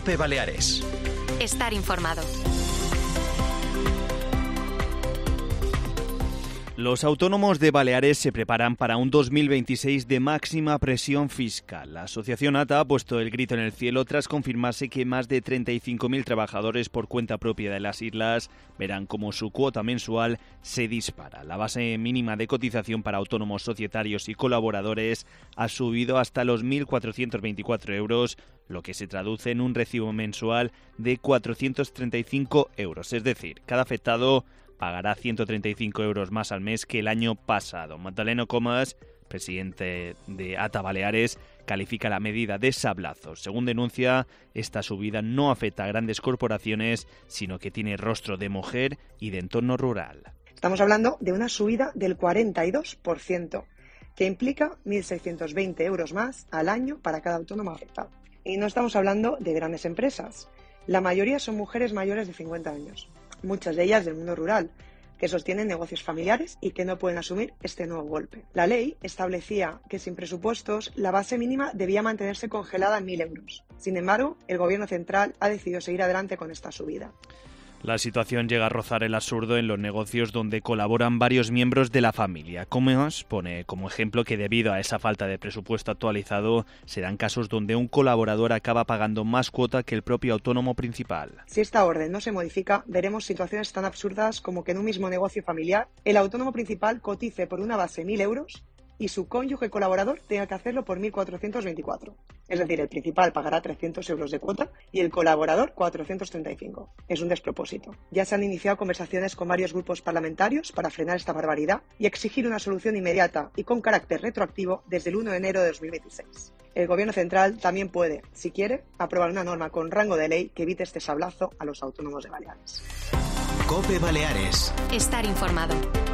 COPE Baleares. Estar informado. Los autónomos de Baleares se preparan para un 2026 de máxima presión fiscal. La asociación ATA ha puesto el grito en el cielo tras confirmarse que más de 35.000 trabajadores por cuenta propia de las islas verán cómo su cuota mensual se dispara. La base mínima de cotización para autónomos societarios y colaboradores ha subido hasta los 1.424 euros, lo que se traduce en un recibo mensual de 435 euros. Es decir, cada afectado pagará 135 euros más al mes que el año pasado. Magdaleno Comas, presidente de ATA Baleares, califica la medida de sablazo. Según denuncia, esta subida no afecta a grandes corporaciones, sino que tiene rostro de mujer y de entorno rural. Estamos hablando de una subida del 42%, que implica 1.620 euros más al año para cada autónomo afectado. Y no estamos hablando de grandes empresas. La mayoría son mujeres mayores de 50 años. Muchas de ellas del mundo rural, que sostienen negocios familiares y que no pueden asumir este nuevo golpe. La ley establecía que sin presupuestos la base mínima debía mantenerse congelada en 1.000 euros. Sin embargo, el Gobierno central ha decidido seguir adelante con esta subida. La situación llega a rozar el absurdo en los negocios donde colaboran varios miembros de la familia. Comas pone como ejemplo que debido a esa falta de presupuesto actualizado se dan casos donde un colaborador acaba pagando más cuota que el propio autónomo principal. Si esta orden no se modifica, veremos situaciones tan absurdas como que en un mismo negocio familiar el autónomo principal cotice por una base 1.000 euros y su cónyuge colaborador tenga que hacerlo por 1.424. Es decir, el principal pagará 300 euros de cuota y el colaborador 435. Es un despropósito. Ya se han iniciado conversaciones con varios grupos parlamentarios para frenar esta barbaridad y exigir una solución inmediata y con carácter retroactivo desde el 1 de enero de 2026. El Gobierno central también puede, si quiere, aprobar una norma con rango de ley que evite este sablazo a los autónomos de Baleares. COPE Baleares. Estar informado.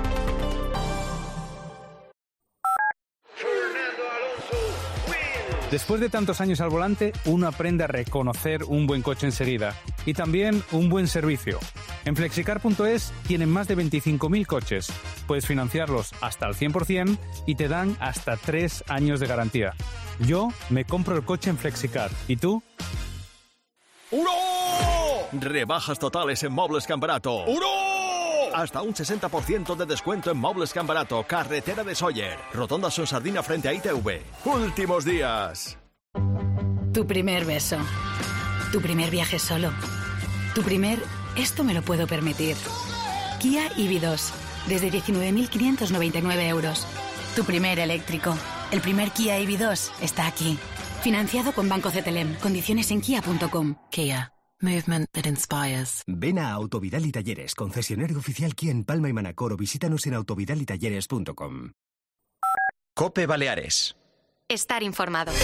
Después de tantos años al volante, uno aprende a reconocer un buen coche enseguida y también un buen servicio. En Flexicar.es tienen más de 25.000 coches. Puedes financiarlos hasta al 100% y te dan hasta 3 años de garantía. Yo me compro el coche en Flexicar. ¿Y tú? ¡Uro! Rebajas totales en Mobles Cambarato. ¡Uro! Hasta un 60% de descuento en Mobles Cambarato, carretera de Sóller, Rotonda Son Sardina frente a ITV. Últimos días. Tu primer beso. Tu primer viaje solo. Tu primer esto me lo puedo permitir. Kia EV2, desde 19.599 euros. Tu primer eléctrico. El primer Kia EV2 está aquí. Financiado con Banco CTLM. Condiciones en kia.com. Kia. Movement that inspires. Ven a Autovidal y Talleres, concesionario oficial Kia en Palma y Manacor, o visítanos en autovidalitalleres.com. COPE Baleares. Estar informado.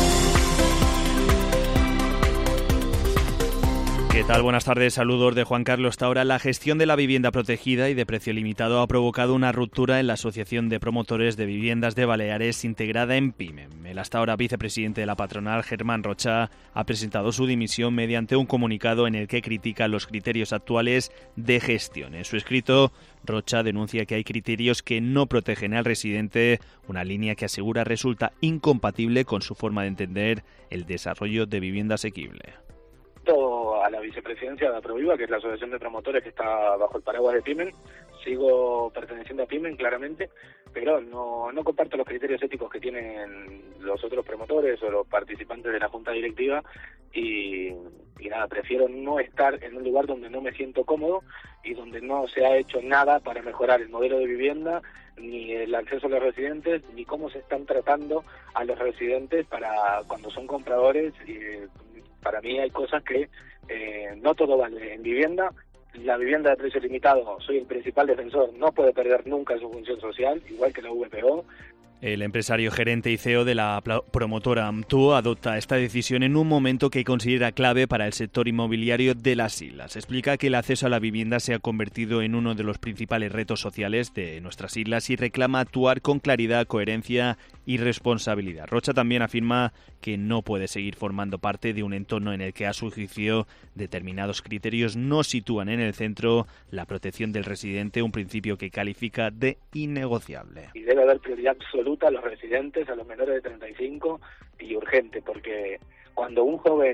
¿Qué tal? Buenas tardes, saludos de Juan Carlos Taura. La gestión de la vivienda protegida y de precio limitado ha provocado una ruptura en la Asociación de Promotores de Viviendas de Baleares integrada en PIMEM. El hasta ahora vicepresidente de la patronal, Germán Rocha, ha presentado su dimisión mediante un comunicado en el que critica los criterios actuales de gestión. En su escrito, Rocha denuncia que hay criterios que no protegen al residente, una línea que asegura resulta incompatible con su forma de entender el desarrollo de vivienda asequible. A la vicepresidencia de Aproviva, que es la asociación de promotores que está bajo el paraguas de PIMEN. Sigo perteneciendo a PIMEN, claramente, pero no comparto los criterios éticos que tienen los otros promotores o los participantes de la junta directiva y nada, prefiero no estar en un lugar donde no me siento cómodo y donde no se ha hecho nada para mejorar el modelo de vivienda, ni el acceso a los residentes, ni cómo se están tratando a los residentes para cuando son compradores. Para mí hay cosas que no todo vale en vivienda. La vivienda de precio limitado, soy el principal defensor, no puede perder nunca su función social, igual que la VPO. El empresario gerente y CEO de la promotora AMTU adopta esta decisión en un momento que considera clave para el sector inmobiliario de las islas. Explica que el acceso a la vivienda se ha convertido en uno de los principales retos sociales de nuestras islas y reclama actuar con claridad, coherencia y responsabilidad. Rocha también afirma que no puede seguir formando parte de un entorno en el que, a su juicio, determinados criterios no sitúan en el centro la protección del residente, un principio que califica de innegociable. Y debe haber prioridad absoluta a los residentes, a los menores de 35 y urgente, porque cuando un joven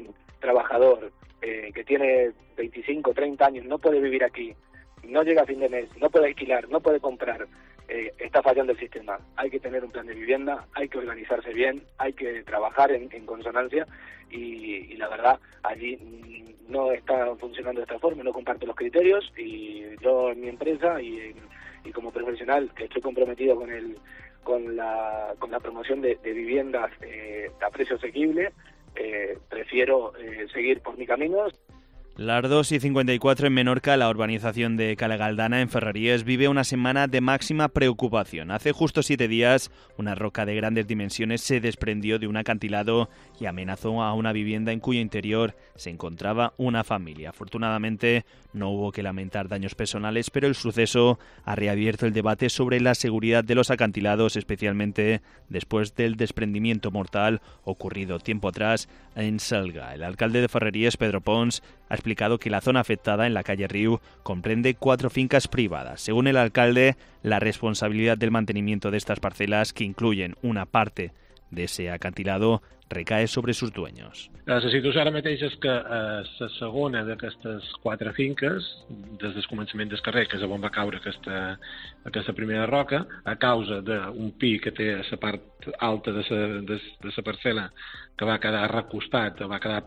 trabajador que tiene 25, 30 años, no puede vivir aquí, no llega a fin de mes, no puede alquilar, no puede comprar, está fallando el sistema. Hay que tener un plan de vivienda, hay que organizarse bien, hay que trabajar en consonancia y la verdad, allí no está funcionando de esta forma, no comparto los criterios y yo en mi empresa y como profesional que estoy comprometido con la promoción de viviendas a precio asequible, prefiero seguir por mi camino. Las 2:54 en Menorca, la urbanización de Calegaldana, en Ferreries, vive una semana de máxima preocupación. Hace justo 7 días, una roca de grandes dimensiones se desprendió de un acantilado y amenazó a una vivienda en cuyo interior se encontraba una familia. Afortunadamente, no hubo que lamentar daños personales, pero el suceso ha reabierto el debate sobre la seguridad de los acantilados, especialmente después del desprendimiento mortal ocurrido tiempo atrás en Selga. El alcalde de Ferreries, Pedro Pons, ha explicado que la zona afectada en la calle Riu comprende 4 fincas privadas. Según el alcalde, la responsabilidad del mantenimiento de estas parcelas, que incluyen una parte de ese acantilado, recae sobre sus dueños. La situació ara mateix és que la segona d'aquestes 4 finques, des del començament del carrer, que és on va caure aquesta primera roca, a causa d'un pi que té a la part alta de la parcel·la, que va quedar recostat, va quedar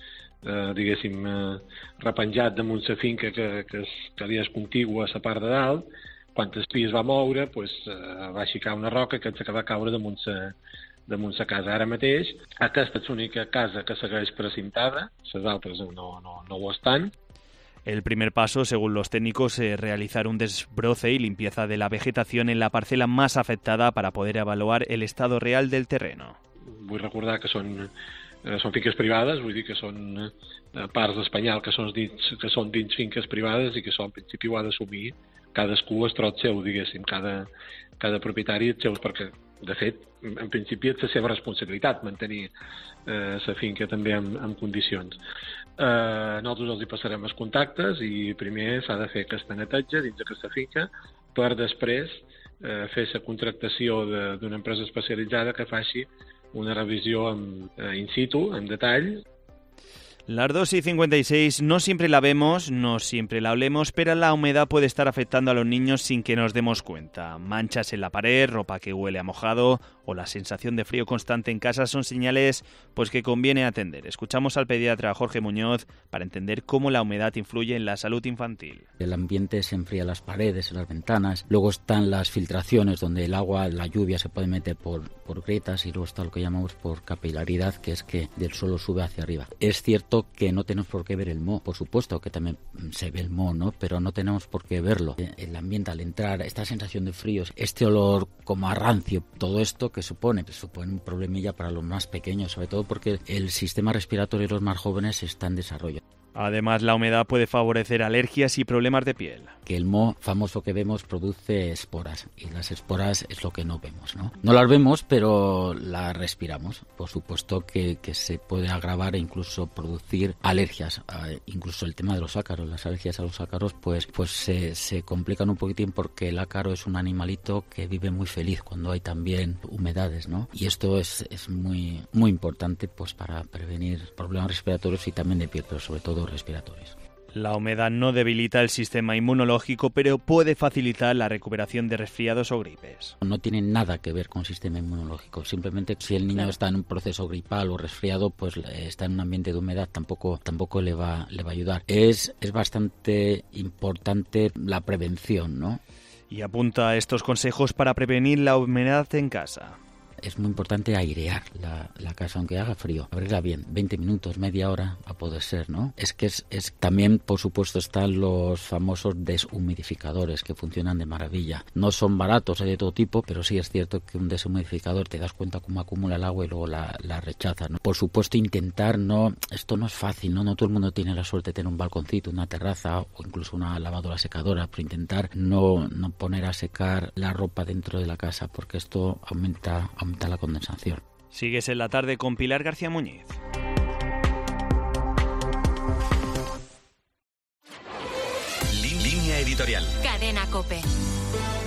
repenjat damunt la finca que li és contigua a la part de dalt. Quan el pi es va moure, va aixecar una roca que va caure damunt la casa. Ara mateix, aquesta és l'única casa que segueix precintada, les altres no ho estan. El primer paso, según los técnicos, es realizar un desbroce y limpieza de la vegetación en la parcela más afectada para poder evaluar el estado real del terreno. Vull recordar que són finques privades, vull dir que són parts d'Espanyol que són dins finques privades i que això en principi ho ha d'assumir cadascú el trot seu, diguéssim, cada propietari els seus, perquè de fet, en principi és la seva responsabilitat mantenir la finca també en condicions. Nosaltres els hi passarem els contactes i primer s'ha de fer aquesta neteja dins d'aquesta finca per després fer la contractació d'una empresa especialitzada que faci una revisión in situ, en detalle. Las 2:56, no siempre la vemos, no siempre la olemos, pero la humedad puede estar afectando a los niños sin que nos demos cuenta. Manchas en la pared, ropa que huele a mojado o la sensación de frío constante en casa son señales que conviene atender. Escuchamos al pediatra Jorge Muñoz para entender cómo la humedad influye en la salud infantil. El ambiente se enfría las paredes, las ventanas, luego están las filtraciones donde el agua, la lluvia se puede meter por grietas y luego está lo que llamamos por capilaridad, que es que del suelo sube hacia arriba. Es cierto que no tenemos por qué ver el moho, por supuesto que también se ve el moho, ¿no? Pero no tenemos por qué verlo. El ambiente al entrar, esta sensación de frío, este olor como a rancio, todo esto que supone un problemilla para los más pequeños, sobre todo porque el sistema respiratorio de los más jóvenes está en desarrollo. Además, la humedad puede favorecer alergias y problemas de piel. Que el moho famoso que vemos produce esporas y las esporas es lo que no vemos, ¿no? No las vemos, pero las respiramos. Por supuesto que se puede agravar e incluso producir alergias. Incluso el tema de los ácaros, las alergias a los ácaros, pues se complican un poquitín porque el ácaro es un animalito que vive muy feliz cuando hay también humedades, ¿no? Y esto es muy, muy importante pues para prevenir problemas respiratorios y también de piel, pero sobre todo respiratorios. La humedad no debilita el sistema inmunológico, pero puede facilitar la recuperación de resfriados o gripes. No tiene nada que ver con el sistema inmunológico. Simplemente si el niño está en un proceso gripal o resfriado, pues está en un ambiente de humedad, tampoco le va a ayudar. Es bastante importante la prevención, ¿no? Y apunta estos consejos para prevenir la humedad en casa. Es muy importante airear la casa, aunque haga frío. Abrirla bien, 20 minutos, media hora, a poder ser, ¿no? Es también, por supuesto, están los famosos deshumidificadores que funcionan de maravilla. No son baratos, hay de todo tipo, pero sí es cierto que un deshumidificador te das cuenta cómo acumula el agua y luego la rechaza, ¿no? Por supuesto, intentar esto no es fácil, ¿no? No todo el mundo tiene la suerte de tener un balconcito, una terraza o incluso una lavadora secadora, pero intentar no poner a secar la ropa dentro de la casa, porque esto aumenta la condensación. Sigues en la tarde con Pilar García Muñiz. Línea editorial. Cadena COPE.